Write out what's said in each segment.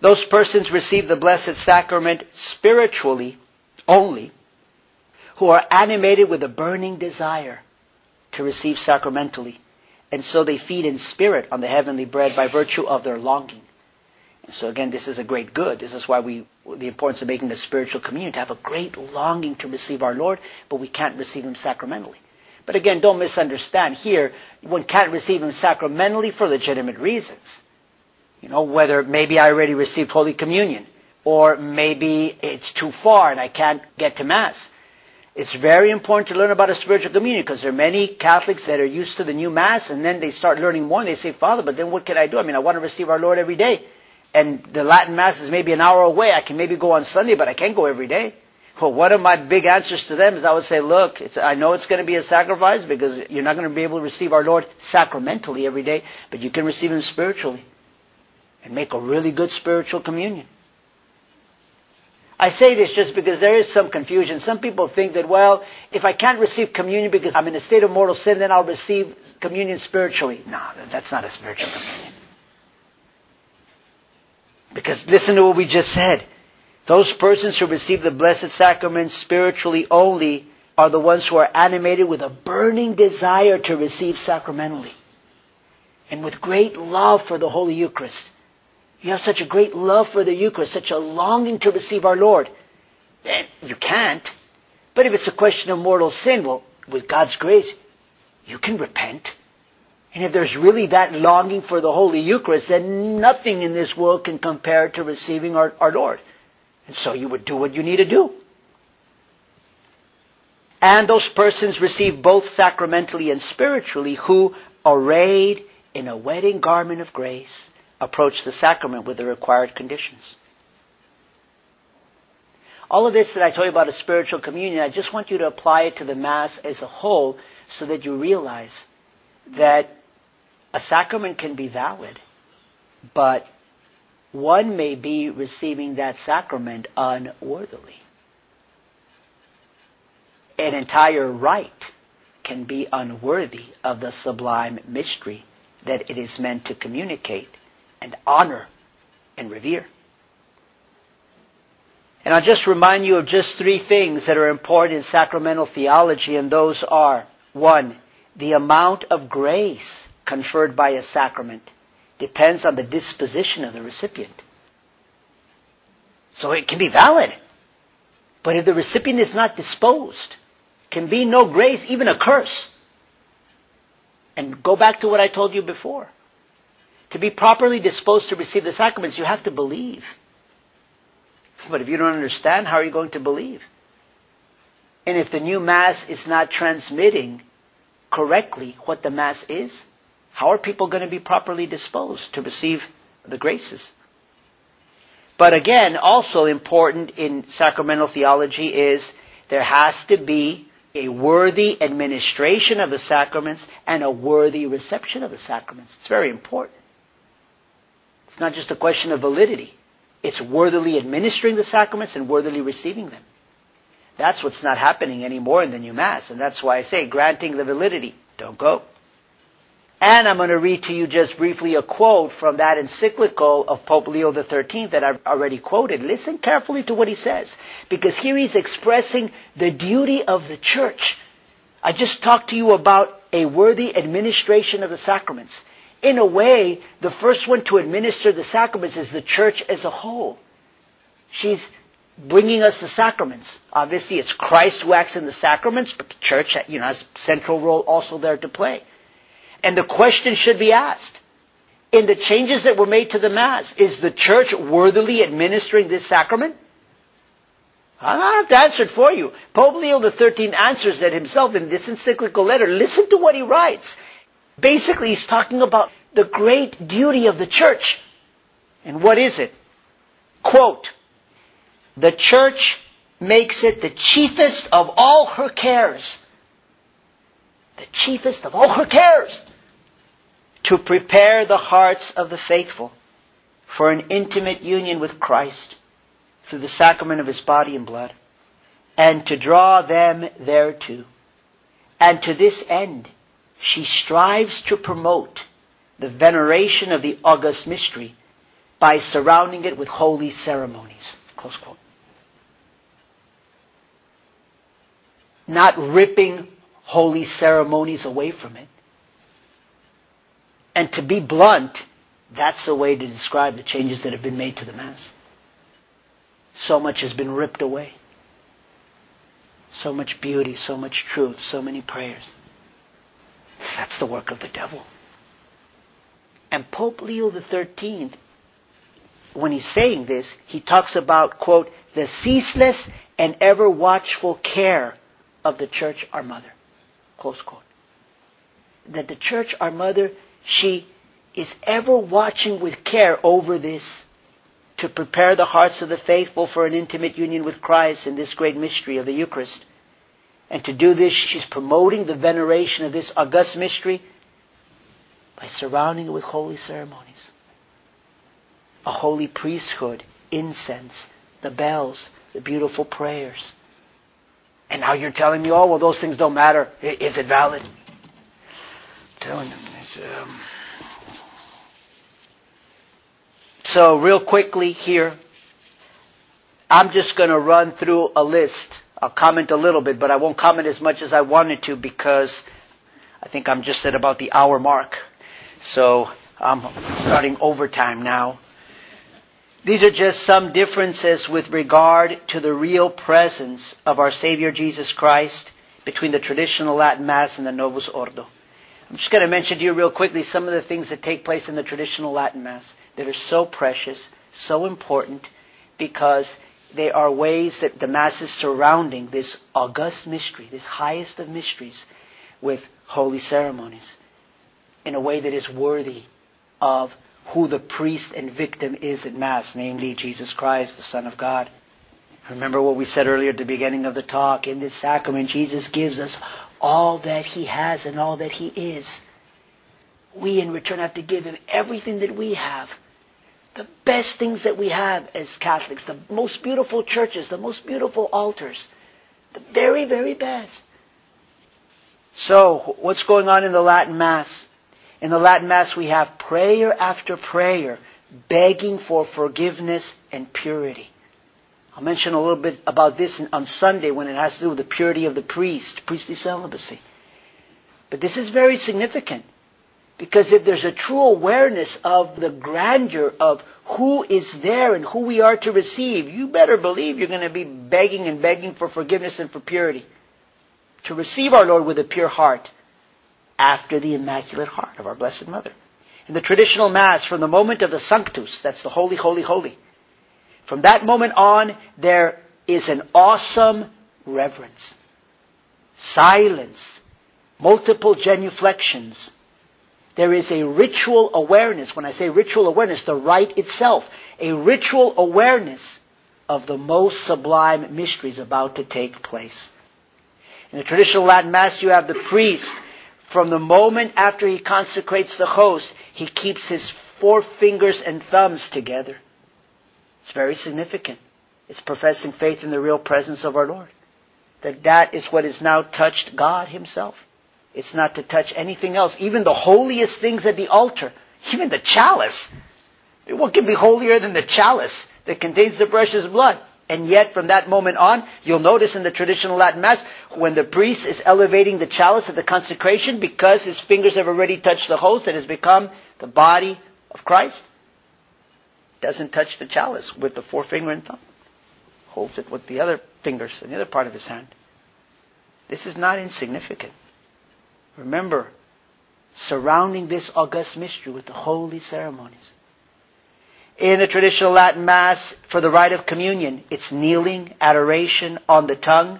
Those persons receive the Blessed Sacrament spiritually only, who are animated with a burning desire to receive sacramentally. And so they feed in spirit on the heavenly bread by virtue of their longing. And so again, this is a great good. This is why the importance of making a spiritual communion, to have a great longing to receive our Lord, but we can't receive Him sacramentally. But again, don't misunderstand. Here, one can't receive Him sacramentally for legitimate reasons. Whether maybe I already received Holy Communion, or maybe it's too far and I can't get to Mass. It's very important to learn about a spiritual communion, because there are many Catholics that are used to the new Mass, and then they start learning more and they say, Father, but then what can I do? I want to receive our Lord every day. And the Latin Mass is maybe an hour away. I can maybe go on Sunday, but I can't go every day. Well, one of my big answers to them is I would say, look, I know it's going to be a sacrifice, because you're not going to be able to receive our Lord sacramentally every day, but you can receive Him spiritually and make a really good spiritual communion. I say this just because there is some confusion. Some people think that, well, if I can't receive communion because I'm in a state of mortal sin, then I'll receive communion spiritually. No, that's not a spiritual communion. Because listen to what we just said. Those persons who receive the Blessed Sacrament spiritually only are the ones who are animated with a burning desire to receive sacramentally, and with great love for the Holy Eucharist. You have such a great love for the Eucharist, such a longing to receive our Lord. Then you can't. But if it's a question of mortal sin, well, with God's grace, you can repent. And if there's really that longing for the Holy Eucharist, then nothing in this world can compare to receiving our Lord. And so you would do what you need to do. And those persons receive both sacramentally and spiritually, who, arrayed in a wedding garment of grace, approach the sacrament with the required conditions. All of this that I told you about a spiritual communion, I just want you to apply it to the Mass as a whole, so that you realize that a sacrament can be valid, but one may be receiving that sacrament unworthily. An entire rite can be unworthy of the sublime mystery that it is meant to communicate and honor and revere. And I'll just remind you of just 3 things that are important in sacramental theology, and those are: 1, the amount of grace conferred by a sacrament depends on the disposition of the recipient. So it can be valid, but if the recipient is not disposed, can be no grace, even a curse. And go back to what I told you before. To be properly disposed to receive the sacraments, you have to believe. But if you don't understand, how are you going to believe? And if the new Mass is not transmitting correctly what the Mass is, how are people going to be properly disposed to receive the graces? But again, also important in sacramental theology is there has to be a worthy administration of the sacraments and a worthy reception of the sacraments. It's very important. It's not just a question of validity. It's worthily administering the sacraments and worthily receiving them. That's what's not happening anymore in the new Mass. And that's why I say, granting the validity, don't go. And I'm going to read to you just briefly a quote from that encyclical of Pope Leo XIII that I've already quoted. Listen carefully to what he says, because here he's expressing the duty of the Church. I just talked to you about a worthy administration of the sacraments. In a way, the first one to administer the sacraments is the Church as a whole. She's bringing us the sacraments. Obviously, it's Christ who acts in the sacraments, but the Church, has a central role also there to play. And the question should be asked, in the changes that were made to the Mass, is the Church worthily administering this sacrament? I don't have to answer it for you. Pope Leo XIII answers that himself in this encyclical letter. Listen to what he writes. Basically, he's talking about the great duty of the Church. And what is it? Quote, "The Church makes it the chiefest of all her cares." The chiefest of all her cares. "To prepare the hearts of the faithful for an intimate union with Christ through the sacrament of His body and blood, and to draw them thereto. And to this end, she strives to promote the veneration of the august mystery by surrounding it with holy ceremonies. Close quote. Not ripping holy ceremonies away from it. And to be blunt, that's the way to describe the changes that have been made to the Mass. So much has been ripped away. So much beauty, so much truth, so many prayers. That's the work of the devil. And Pope Leo XIII, when he's saying this, he talks about, quote, the ceaseless and ever watchful care of the Church, our mother. Close quote. That the Church, our mother, she is ever watching with care over this to prepare the hearts of the faithful for an intimate union with Christ in this great mystery of the Eucharist. And to do this, she's promoting the veneration of this august mystery by surrounding it with holy ceremonies. A holy priesthood, incense, the bells, the beautiful prayers. And now you're telling me, oh, well, those things don't matter. Is it valid? I'm telling them. So real quickly here, I'm just going to run through a list. I'll comment a little bit, but I won't comment as much as I wanted to because I think I'm just at about the hour mark. So I'm starting overtime now. These are just some differences with regard to the real presence of our Savior Jesus Christ between the traditional Latin Mass and the Novus Ordo. I'm just going to mention to you real quickly some of the things that take place in the traditional Latin Mass that are so precious, so important, because they are ways that the Mass is surrounding this august mystery, this highest of mysteries, with holy ceremonies in a way that is worthy of who the priest and victim is at Mass, namely Jesus Christ, the Son of God. Remember what we said earlier at the beginning of the talk. In this sacrament, Jesus gives us all that He has and all that He is. We in return have to give Him everything that we have. The best things that we have as Catholics, the most beautiful churches, the most beautiful altars, the very, very best. So, what's going on in the Latin Mass? In the Latin Mass we have prayer after prayer, begging for forgiveness and purity. I'll mention a little bit about this on Sunday when it has to do with the purity of the priest, priestly celibacy. But this is very significant. Because if there's a true awareness of the grandeur of who is there and who we are to receive, you better believe you're going to be begging and begging for forgiveness and for purity. To receive our Lord with a pure heart after the Immaculate Heart of our Blessed Mother. In the traditional Mass, from the moment of the Sanctus, that's the Holy, Holy, Holy, from that moment on, there is an awesome reverence, silence, multiple genuflections. There is a ritual awareness. When I say ritual awareness, the rite itself. A ritual awareness of the most sublime mysteries about to take place. In the traditional Latin Mass, you have the priest. From the moment after he consecrates the host, he keeps his forefingers and thumbs together. It's very significant. It's professing faith in the real presence of our Lord. That is what has now touched God Himself. It's not to touch anything else. Even the holiest things at the altar. Even the chalice. What can be holier than the chalice that contains the precious blood? And yet, from that moment on, you'll notice in the traditional Latin Mass, when the priest is elevating the chalice at the consecration, because his fingers have already touched the host, it has become the body of Christ, doesn't touch the chalice with the forefinger and thumb. Holds it with the other fingers and the other part of his hand. This is not insignificant. Remember, surrounding this august mystery with the holy ceremonies. In a traditional Latin Mass, for the rite of communion, it's kneeling, adoration on the tongue,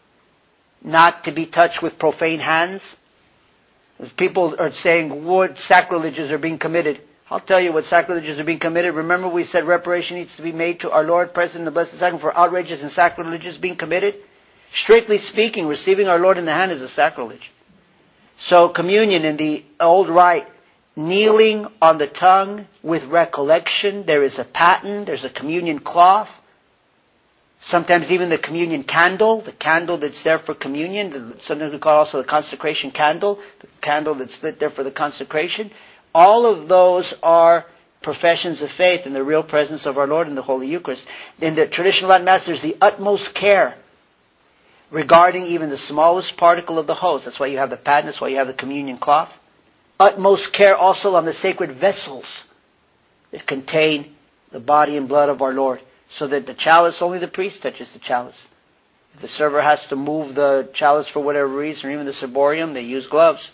not to be touched with profane hands. People are saying what sacrileges are being committed. I'll tell you what sacrileges are being committed. Remember we said reparation needs to be made to our Lord present in the Blessed Sacrament for outrages and sacrileges being committed. Strictly speaking, receiving our Lord in the hand is a sacrilege. So communion in the old rite, kneeling on the tongue with recollection. There is a paten, there's a communion cloth. Sometimes even the communion candle, the candle that's there for communion. Sometimes we call also the consecration candle, the candle that's lit there for the consecration. All of those are professions of faith in the real presence of our Lord in the Holy Eucharist. In the traditional Latin Mass, there's the utmost care regarding even the smallest particle of the host. That's why you have the paten, that's why you have the communion cloth. Utmost care also on the sacred vessels that contain the body and blood of our Lord. So that the chalice, only the priest touches the chalice. If the server has to move the chalice for whatever reason, or even the ciborium, they use gloves.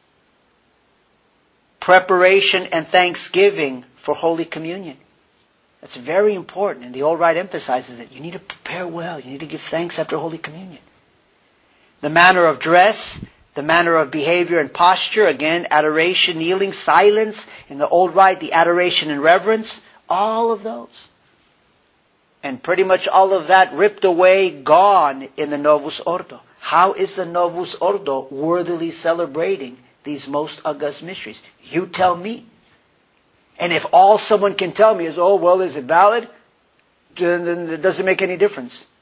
Preparation and thanksgiving for Holy Communion. That's very important, and the Old Rite emphasizes it. You need to prepare well. You need to give thanks after Holy Communion. The manner of dress, the manner of behavior and posture, again, adoration, kneeling, silence. In the Old Rite, the adoration and reverence. All of those. And pretty much all of that ripped away, gone in the Novus Ordo. How is the Novus Ordo worthily celebrating these most august mysteries? You tell me. And if all someone can tell me is, oh, well, is it valid? Then it doesn't make any difference.